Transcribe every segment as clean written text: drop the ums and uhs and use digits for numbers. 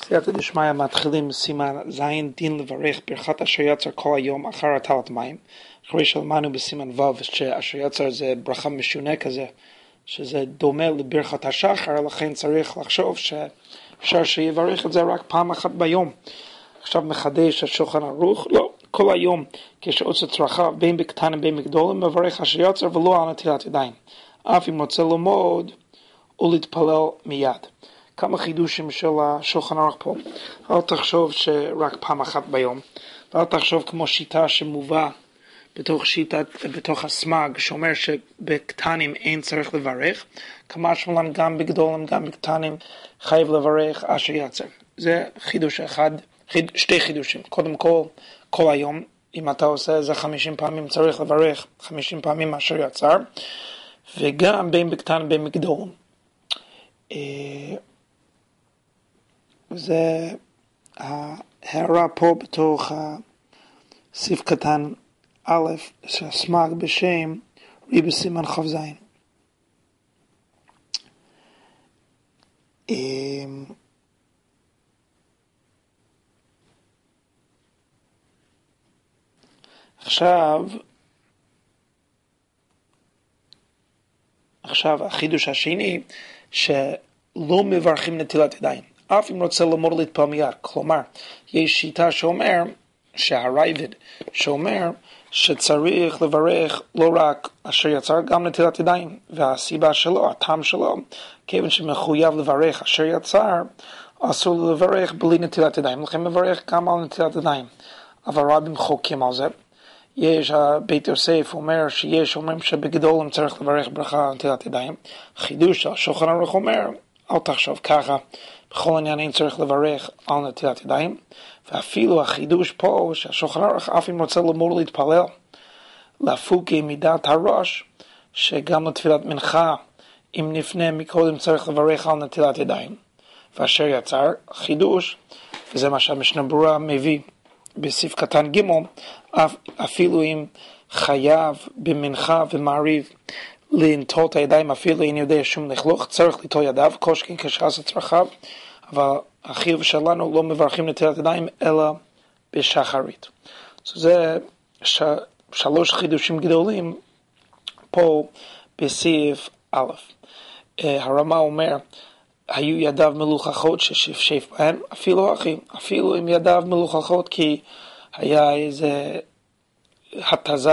סייעתא דשמיא מתחילים סימן זין דין לברך ברכת אשר יצר כל היום אחר הטלת מים. אחרי שלמדנו בסימן ו' שאשר יצר זה ברכה משונה כזה, שזה דומה לברכת השחר, לכן צריך לחשוב שאפשר שיברך את זה רק פעם אחת ביום. עכשיו מחדש השולחן ערוך, לא, כל היום כשעושה צרכיו בין בקטנים בין בגדולים מברך אשר יצר ולא על נטילת ידיים, אף אם רוצה ללמוד או להתפלל מיד. כמה חידושים של השולחן ערוך פה. אל תחשוב שרק פעם אחת ביום, ואל תחשוב כמו שיטה שמובא בתוך הסמ"ג שאומר שבקטנים אין צריך לברך, כמה שמלן גם בגדולים גם בקטנים חייב לברך אשר יצר. זה חידוש אחד, שתי חידושים. קודם כל היום, אם אתה עושה זה 50 פעמים צריך לברך 50 פעמים אשר יצר, וגם בין בקטנים בין בגדולים. זה ההערה פה בתוך סעיף קטן א' שהסמ"ג בשם ריב"א סימן כ"ז. עכשיו החידוש השני שלא מברכים נטילת ידיים אף אם רוצה ללמוד להתפלל מיד. כלומר, יש שיטה שאומר, שהרייבד שאומר שצריך לברך לא רק אשר יצר גם נטילת ידיים, והסיבה שלו, הטעם שלו, כיוון שמחויב לברך אשר יצר, אסור לברך בלי נטילת ידיים, לכן מברך גם על נטילת ידיים. אבל רבים חוקים על זה. יש בית יוסף אומר שיש אומרים שבגדולים צריך לברך ברכה על נטילת ידיים. חידוש השולחן ערוך אומר, אל תחשוב ככה, בכל עניין אין צריך לברך על נטילת ידיים, ואפילו החידוש פה שהשולחן ערוך אף אם רוצה ללמוד להתפלל להפוגי מידת הראש, שגם לתפילת מנחה אם נפנה מקודם צריך לברך על נטילת ידיים, ואשר יצר חידוש, וזה מה שהמשנה ברורה מביא בסעיף קטן ג', אפילו אם חייב במנחה ומעריב לנטול את הידיים, אפילו אין יודע שום לכלוך, צריך ליטול ידיו, כל שכן כשעשה צרכיו, אבל החיוב שלנו לא מברכים נטילת ידיים אלא בשחרית. זה שלוש חידושים גדולים פה בסעיף א'. הרמ"א אומר, היו ידיו מלוכלכות ששפשף בהן, אפילו עם ידיו מלוכלכות כי היה איזה התזה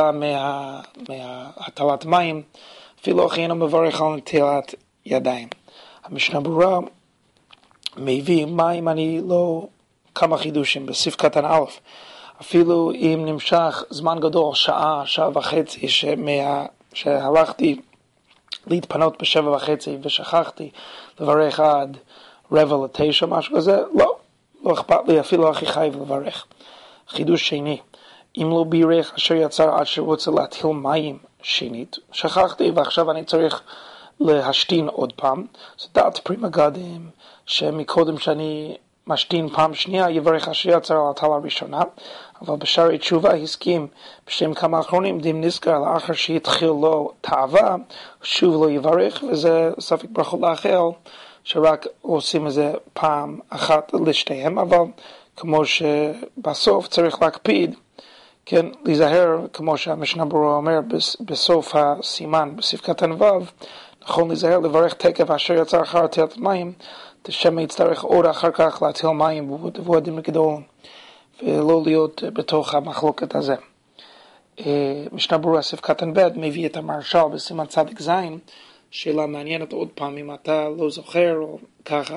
מהטלת מים, אפילו אחי אינו מברך על נטילת ידיים. המשנה ברורה מביא מים, אני לא כמה חידושים בסעיף קטן א', אפילו אם נמשך זמן גדול, שעה וחצי, שהלכתי להתפנות ב7:30 ושכחתי לברך עד 8:45, משהו כזה, לא אכפת לי, אפילו הכי חייב לברך. חידוש שני, אם לא בירך אשר יצר עד שרוצה להתחיל מים שנית, שכחתי ועכשיו אני צריך להשתין עוד פעם, זה דעת פרי מגדים שמקודם שאני משתין פעם שנייה יברך אשר יצר על הטלה הראשונה, אבל בשערי תשובה הסכים בשם כמה אחרונים דים נזכר לאחר שהתחיל לו תאווה שוב לא יברך, וזה ספק ברכות לאחל שרק עושים את זה פעם אחת לשתיהם, אבל כמו שבסוף צריך להקפיד, כן, להיזהר, כמו שהמשנה ברורה אומר בסוף הסימן בסעיף קטן ו', נכון להיזהר לברך תקף אשר יצר אחר נטילת מים, שמא יצטרך עוד אחר כך להטיל מים והוא הדין לגדול, ולא להיות בתוך המחלוקת הזה. משנה ברורה סעיף קטן ב' מביא את המהרש"ל בסימן צדיק ז', שאלה מעניינת עוד פעם אם אתה לא זוכר או ככה,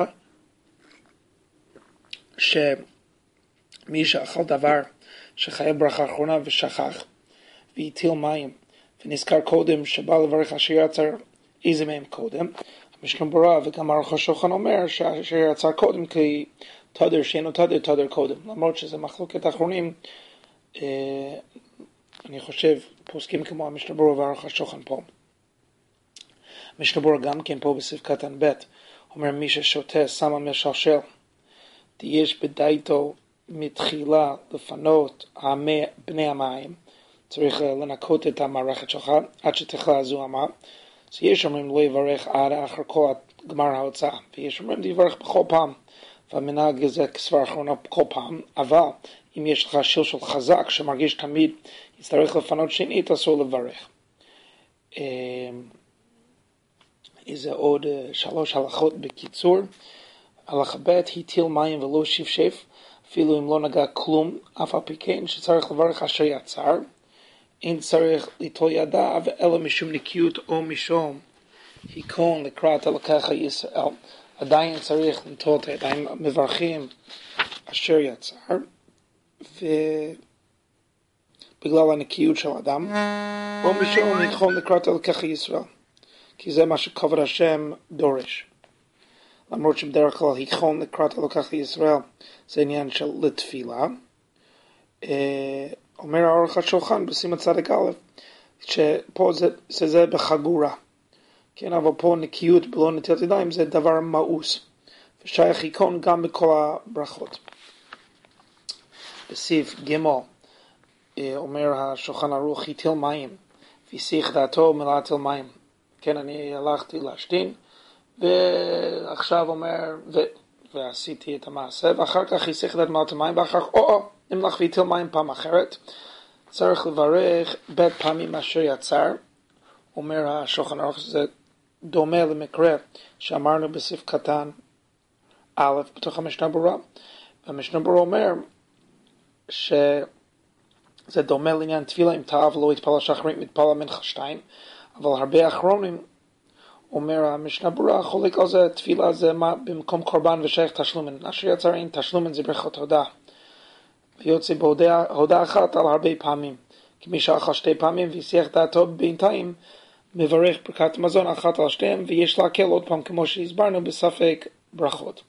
שמי שאכל דבר שחייב ברכה אחרונה ושכח והטיל מים ונזכר קודם שבא לברך אשר יצר איזה מהם קודם, המשנה ברורה וגם ערוך השולחן אומר שאשר יצר קודם כי תדר שאינו תדר קודם, למרות שזה מחלוקת אחרונים, אני חושב פוסקים כמו המשנה ברורה וערוך השולחן פה. המשנה ברורה גם כן פה בסעיף קטן ב' אומר מי ששותה שמה משלשל יש בדייתו מתחילה לפנות בני המים, צריך לנקות את המערכת שלך עד שתכלה הזוהמה. אז יש אומרים לא יברך עד אחר כל גמר ההוצאה, ויש אומרים יברך בכל פעם והמנהג הזה כסבר אחרונה כל פעם, אבל אם יש לך שלשול חזק שמרגיש תמיד יצטרך לפנות שנית, אסור לברך. איזה עוד 3 הלכות בקיצור. הלכה ב' הטיל מים ולא שפשף, אפילו אם לא נגע כלום, אף על פי כן שצריך לברך אשר יצר, אין צריך ליטול ידיו אלא משום נקיות או משום היכון לקראת אלוקיך ישראל. עדיין צריך ליטול את הידיים, מברכים אשר יצר, ובגלל הנקיות של אדם, או משום היכון לקראת אלוקיך ישראל, כי זה מה שכבוד השם דורש. למרות שבדרך כלל היכון לקראת אלוקיך ישראל זה עניין של לתפילה. אומר האורך השולחן בסימן צדיק א', שפה זה בחגורה. כן, אבל פה נקיות בלא נטילת ידיים זה דבר מאוס, ושייך היכון גם בכל הברכות. בסעיף ג' אומר השולחן ערוך הטיל מים, והסיח דעתו מלהטיל מים. כן, אני הלכתי להשתין, ועכשיו אומר, ועשיתי את המעשה, ואחר כך הסיח דעת מלהטיל מים, ואחר כך, נמלך והטיל מים פעם אחרת. צריך לברך בית פעמים אשר יצר. אומר השולחן ערוך, זה דומה למקרה שאמרנו בסעיף קטן א' בתוך המשנה ברורה. והמשנה ברורה אומר שזה דומה לעניין תפילה אם טעה ולא יתפלל שחרית מתפלל מנחה 2, אבל הרבה אחרונים אומר המשנה ברורה חולק על זה, תפילה זה במקום קורבן ושייך תשלומן, אשר יצר אין תשלומן זה ברכות הודעה, ויוצא בהודעה אחת על הרבה פעמים, כמי שאכל 2 פעמים והסיח דעתו בינתיים מברך ברכת מזון אחת על 2, ויש להקל עוד פעם כמו שהסברנו בספק ברכות.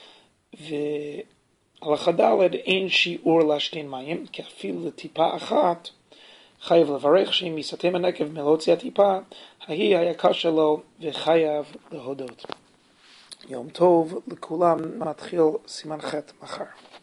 והלכה ד' אין שיעור להשתין מים, כי אפילו לטיפה אחת חייב לברך, שאם יסתם הנקב מלהוציא הטיפה, היה קשה לו וחייב להודות. יום טוב לכולם, מתחיל סימן ח' מחר.